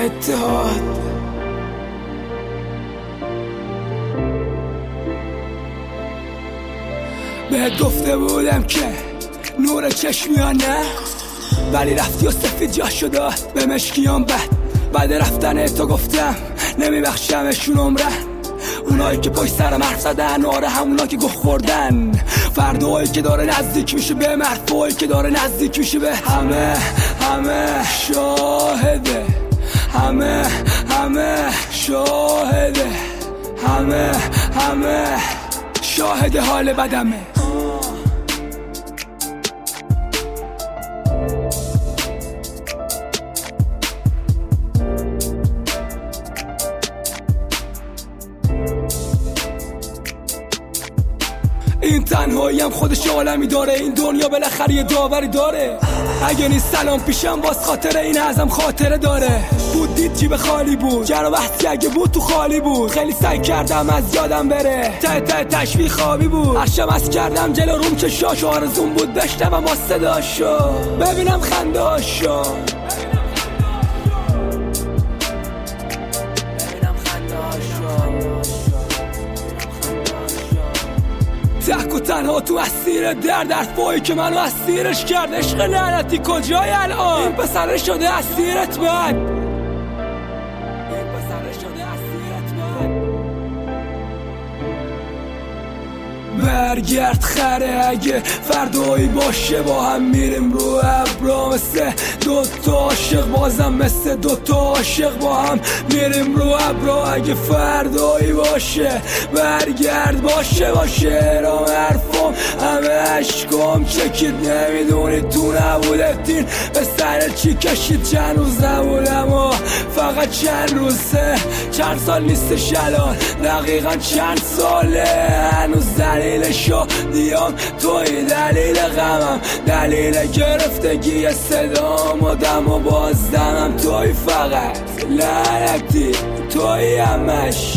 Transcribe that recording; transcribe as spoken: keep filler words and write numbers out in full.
اتحاد. بهت گفته بودم که نور چشمیان نه، ولی رفتی و سفید جا شداد به مشکیان بد. بعد رفتن تو گفتم نمیبخشمشون عمرن، اونایی که پشت سرم حرف زدن، آره همونا که گوه خوردن. فردایی که داره نزدیک میشه به مرفایی که داره نزدیک میشه به همه. همه شاهده، همه همه شاهده، همه همه شاهد حال بدمه. این تنهاییم خودش عالمی داره، این دنیا بالاخره یه داوری داره. اگه نیست سلام پیشم باز خاطره این ازم خاطره داره. بود دید جیب خالی بود، جر و بحثی اگه بود تو خالی بود. خیلی سعی کردم از یادم بره، ته ته تشویق خوابی بود. هرشم از کردم جلو روم چشاش، آرزون بود بشنوم با صداشو، ببینم خنداشو. تک و تنها تو اسیر درد، حرفایی که منو اسیرش کرد. عشق لعنتی کجای الان؟ این پسره شده اسیرت من، این پسره شده اسیرت من. برگرد خره اگه فردایی باشه، با هم میریم رو ابرا مثل دوتا عاشق، بازم مثل دوتا عاشق با هم میریم رو ابرا. اگه فردایی باشه برگرد، باشه باشه رام حرفم همه عشقام چکید. نمیدونید تو نبودتین به سر چی کشید. چند روز نبودم و فقط چند روزه، چند سال نیستش الان دقیقا چند ساله. هنوز دلیل شادیام توی، دلیل غمم دلیل گرفتگی صدام و دم و بازدمم توی. فقط لعنتی توی همش